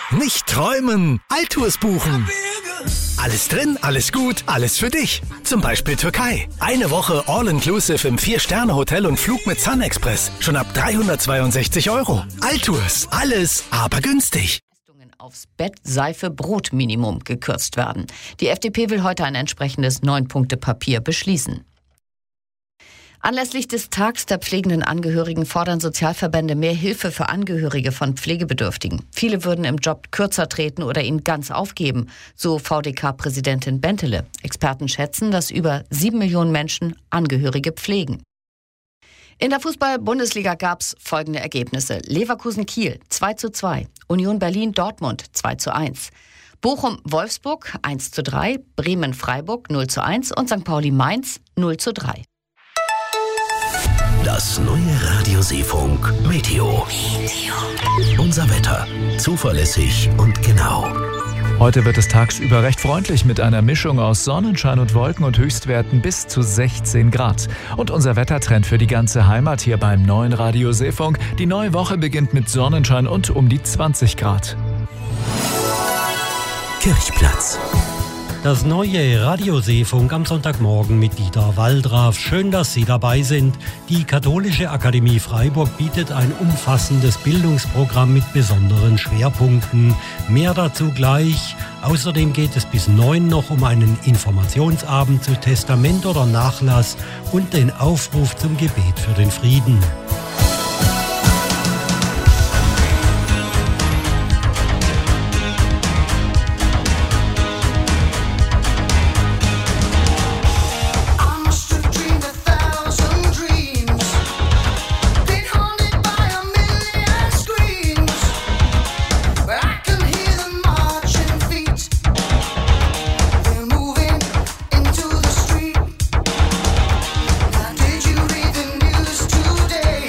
Nicht träumen, Altours buchen. Alles drin, alles gut, alles für dich. Zum Beispiel Türkei. Eine Woche All-Inclusive im 4-Sterne-Hotel und Flug mit Sun Express. Schon ab 362 €. Altours, alles, aber günstig. Aufs Bett, Seife, Brot-Minimum gekürzt werden. Die FDP will heute ein entsprechendes 9-Punkte-Papier beschließen. Anlässlich des Tags der pflegenden Angehörigen fordern Sozialverbände mehr Hilfe für Angehörige von Pflegebedürftigen. Viele würden im Job kürzer treten oder ihn ganz aufgeben, so VDK-Präsidentin Bentele. Experten schätzen, dass über 7 Millionen Menschen Angehörige pflegen. In der Fußball-Bundesliga gab es folgende Ergebnisse. Leverkusen-Kiel 2:2, Union Berlin-Dortmund 2:1, Bochum-Wolfsburg 1:3, Bremen-Freiburg 0:1 und St. Pauli-Mainz 0:3. Das neue Radio Seefunk Meteo. Unser Wetter. Zuverlässig und genau. Heute wird es tagsüber recht freundlich mit einer Mischung aus Sonnenschein und Wolken und Höchstwerten bis zu 16 Grad. Und unser Wettertrend für die ganze Heimat hier beim neuen Radio Seefunk. Die neue Woche beginnt mit Sonnenschein und um die 20 Grad. Kirchplatz. Das neue Radio Seefunk am Sonntagmorgen mit Dieter Waldraff. Schön, dass Sie dabei sind. Die Katholische Akademie Freiburg bietet ein umfassendes Bildungsprogramm mit besonderen Schwerpunkten. Mehr dazu gleich. Außerdem geht es bis 9 noch um einen Informationsabend zu Testament oder Nachlass und den Aufruf zum Gebet für den Frieden. Did you read the news today?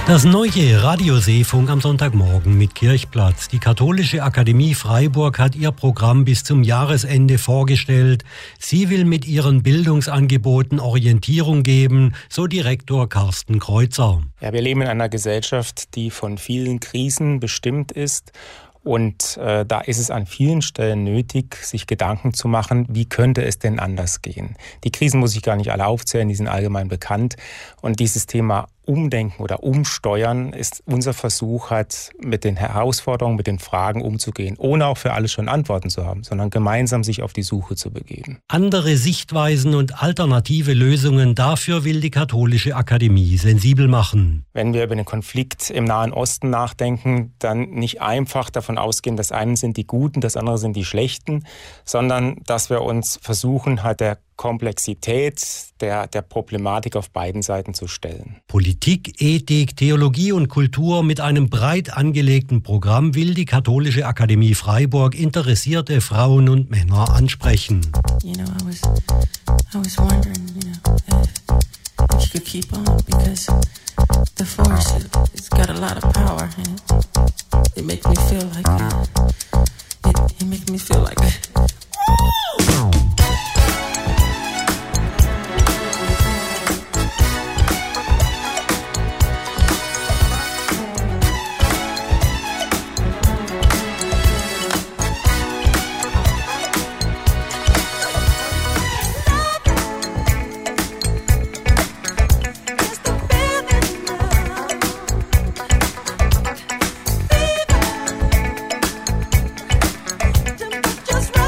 Das neue Radio Seefunk am Sonntagmorgen mit Kirchplatz. Die Katholische Akademie Freiburg hat ihr Programm bis zum Jahresende vorgestellt. Sie will mit ihren Bildungsangeboten Orientierung geben, so Direktor Carsten Kreuzer. Ja, wir leben in einer Gesellschaft, die von vielen Krisen bestimmt ist. Und da ist es an vielen Stellen nötig, sich Gedanken zu machen, wie könnte es denn anders gehen. Die Krisen muss ich gar nicht alle aufzählen, die sind allgemein bekannt. Und dieses Thema Umdenken oder Umsteuern ist unser Versuch, mit den Herausforderungen, mit den Fragen umzugehen, ohne auch für alles schon Antworten zu haben, sondern gemeinsam sich auf die Suche zu begeben. Andere Sichtweisen und alternative Lösungen, dafür will die Katholische Akademie sensibel machen. Wenn wir über den Konflikt im Nahen Osten nachdenken, dann nicht einfach davon ausgehen, das eine sind die Guten, das andere sind die Schlechten, sondern dass wir uns versuchen, der Komplexität der Problematik auf beiden Seiten zu stellen. Politik, Ethik, Theologie und Kultur mit einem breit angelegten Programm will die Katholische Akademie Freiburg interessierte Frauen und Männer ansprechen. You know, I was wondering, if you could keep on, because the force, it's got a lot of power, and it makes me feel like it makes me feel like just right.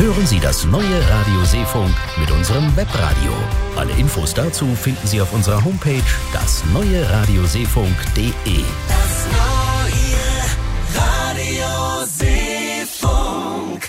Hören Sie das neue Radio Seefunk mit unserem Webradio. Alle Infos dazu finden Sie auf unserer Homepage dasneue-radioseefunk.de. Das neue Radio Seefunk.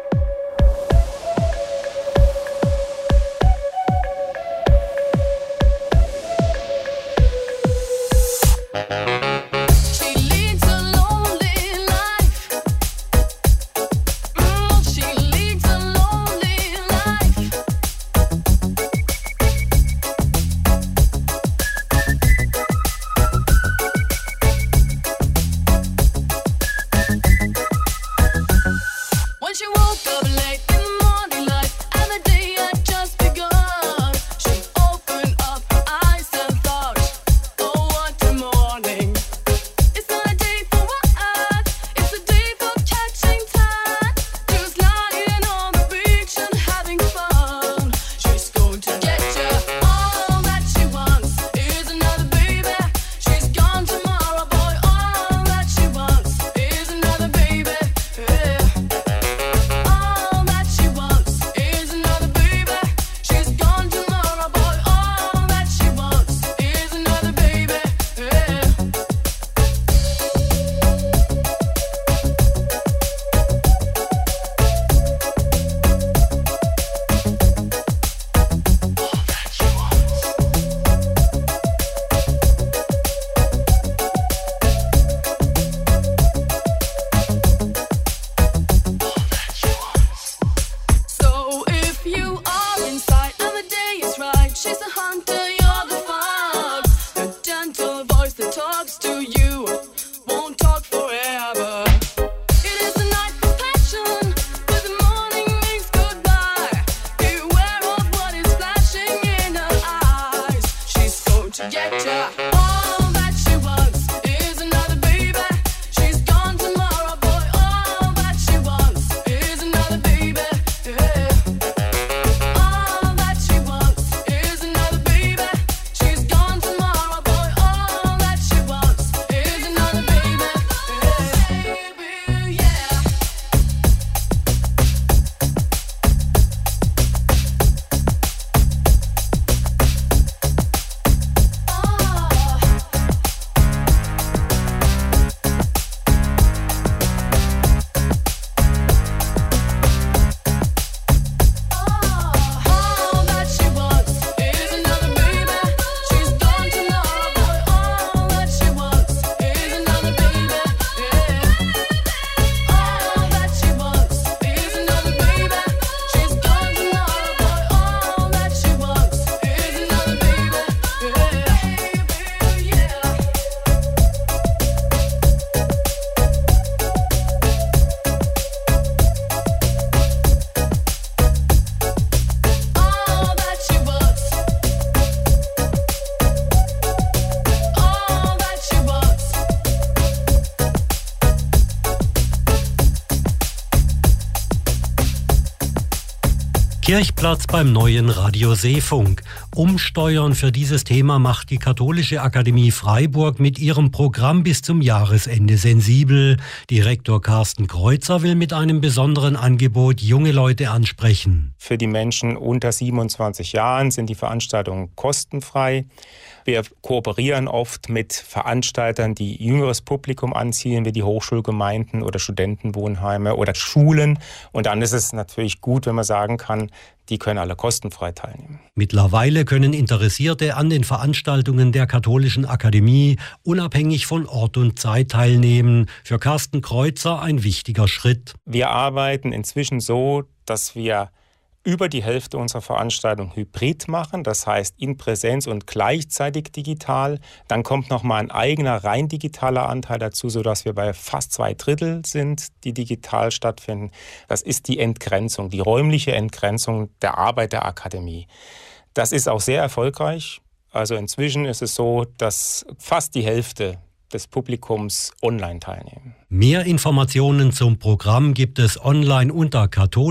Kirchplatz beim neuen Radio Seefunk. Umsteuern für dieses Thema macht die Katholische Akademie Freiburg mit ihrem Programm bis zum Jahresende sensibel. Direktor Carsten Kreuzer will mit einem besonderen Angebot junge Leute ansprechen. Für die Menschen unter 27 Jahren sind die Veranstaltungen kostenfrei. Wir kooperieren oft mit Veranstaltern, die jüngeres Publikum anziehen, wie die Hochschulgemeinden oder Studentenwohnheime oder Schulen. Und dann ist es natürlich gut, wenn man sagen kann, die können alle kostenfrei teilnehmen. Mittlerweile können Interessierte an den Veranstaltungen der Katholischen Akademie unabhängig von Ort und Zeit teilnehmen. Für Carsten Kreuzer ein wichtiger Schritt. Wir arbeiten inzwischen so, dass wir über die Hälfte unserer Veranstaltung hybrid machen, das heißt in Präsenz und gleichzeitig digital. Dann kommt nochmal ein eigener rein digitaler Anteil dazu, sodass wir bei fast 2/3 sind, die digital stattfinden. Das ist die Entgrenzung, die räumliche Entgrenzung der Arbeit der Akademie. Das ist auch sehr erfolgreich. Also inzwischen ist es so, dass fast die Hälfte des Publikums online teilnehmen. Mehr Informationen zum Programm gibt es online unter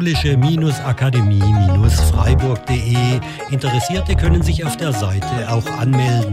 katholische-akademie-freiburg.de. Interessierte können sich auf der Seite auch anmelden.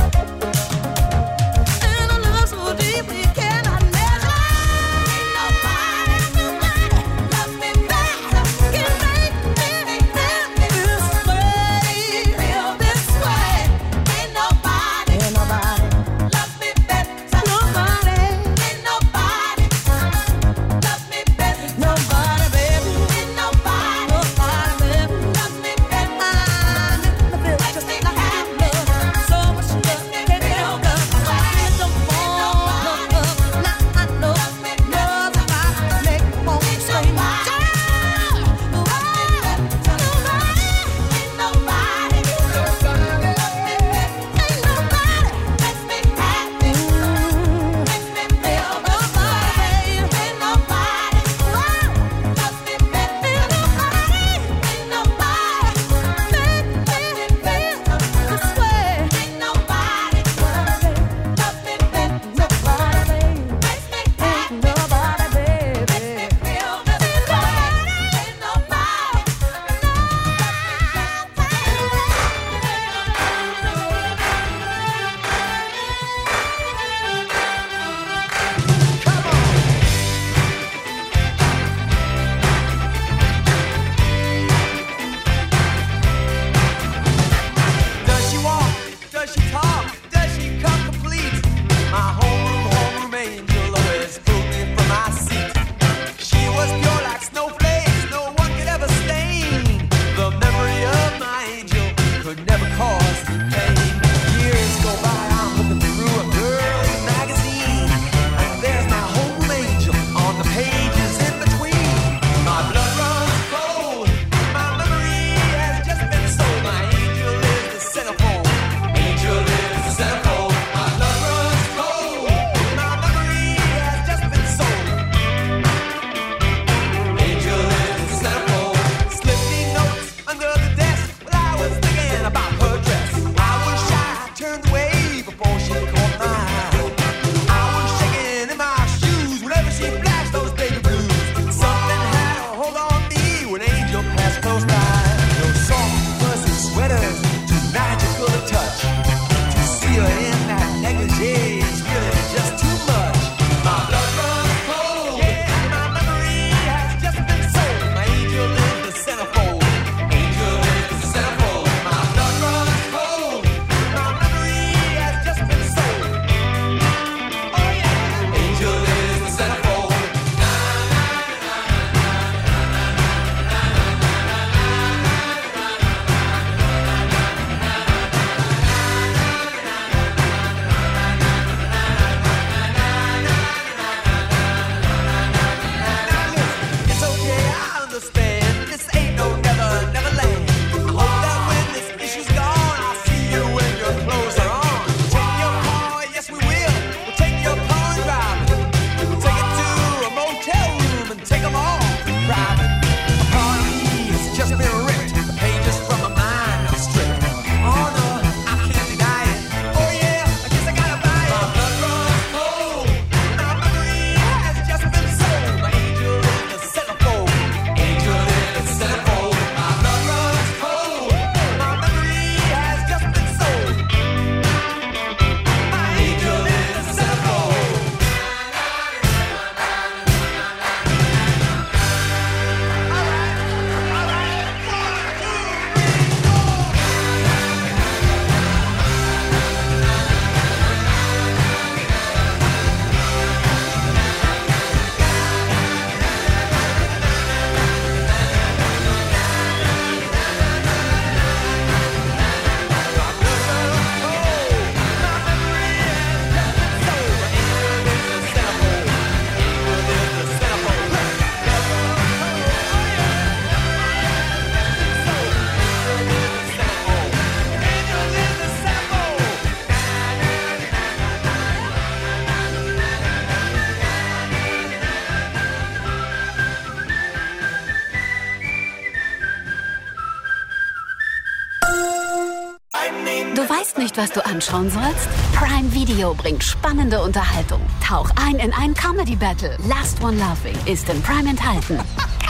Du weißt nicht, was du anschauen sollst? Prime Video bringt spannende Unterhaltung. Tauch ein in ein Comedy-Battle. Last One Laughing ist in Prime enthalten.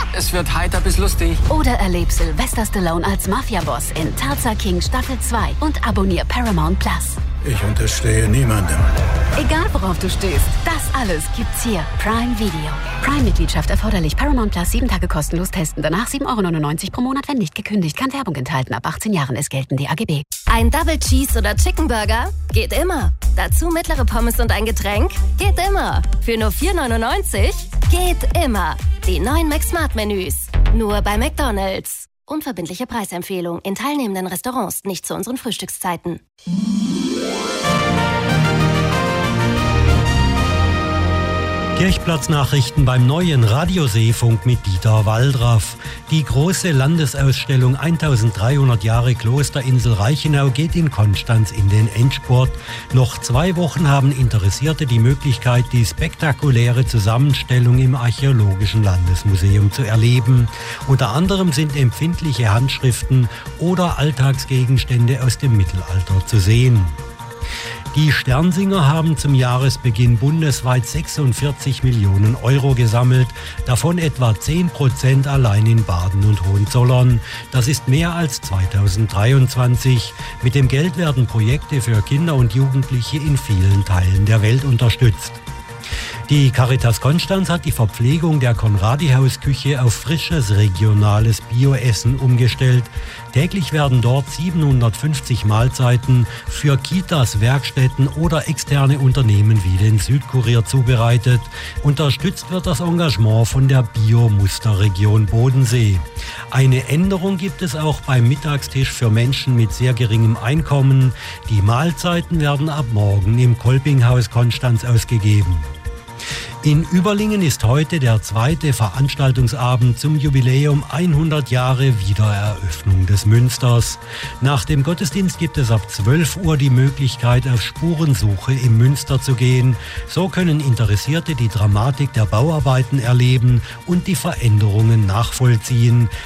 Es wird heiter bis lustig. Oder erleb Sylvester Stallone als Mafia-Boss in Tulsa King Staffel 2 und abonnier Paramount Plus. Ich unterstehe niemandem. Egal worauf du stehst, das alles gibt's hier. Prime Video. Prime-Mitgliedschaft erforderlich. Paramount Plus 7 Tage kostenlos testen. Danach 7,99 € pro Monat, wenn nicht gekündigt. Kann Werbung enthalten. Ab 18 Jahren. Es gelten die AGB. Ein Double Cheese oder Chicken Burger? Geht immer. Dazu mittlere Pommes und ein Getränk? Geht immer. Für nur 4,99 € geht immer. Die neuen McSmart-Menüs. Nur bei McDonald's. Unverbindliche Preisempfehlung in teilnehmenden Restaurants, nicht zu unseren Frühstückszeiten. Kirchplatznachrichten beim neuen Radioseefunk mit Dieter Waldraff. Die große Landesausstellung 1300 Jahre Klosterinsel Reichenau geht in Konstanz in den Endspurt. Noch 2 Wochen haben Interessierte die Möglichkeit, die spektakuläre Zusammenstellung im Archäologischen Landesmuseum zu erleben. Unter anderem sind empfindliche Handschriften oder Alltagsgegenstände aus dem Mittelalter zu sehen. Die Sternsinger haben zum Jahresbeginn bundesweit 46 Millionen € gesammelt, davon etwa 10% allein in Baden und Hohenzollern. Das ist mehr als 2023. Mit dem Geld werden Projekte für Kinder und Jugendliche in vielen Teilen der Welt unterstützt. Die Caritas Konstanz hat die Verpflegung der Konradi-Hausküche auf frisches, regionales Bioessen umgestellt. Täglich werden dort 750 Mahlzeiten für Kitas, Werkstätten oder externe Unternehmen wie den Südkurier zubereitet. Unterstützt wird das Engagement von der Bio-Musterregion Bodensee. Eine Änderung gibt es auch beim Mittagstisch für Menschen mit sehr geringem Einkommen. Die Mahlzeiten werden ab morgen im Kolpinghaus Konstanz ausgegeben. In Überlingen ist heute der 2. Veranstaltungsabend zum Jubiläum 100 Jahre Wiedereröffnung des Münsters. Nach dem Gottesdienst gibt es ab 12 Uhr die Möglichkeit, auf Spurensuche im Münster zu gehen. So können Interessierte die Dramatik der Bauarbeiten erleben und die Veränderungen nachvollziehen.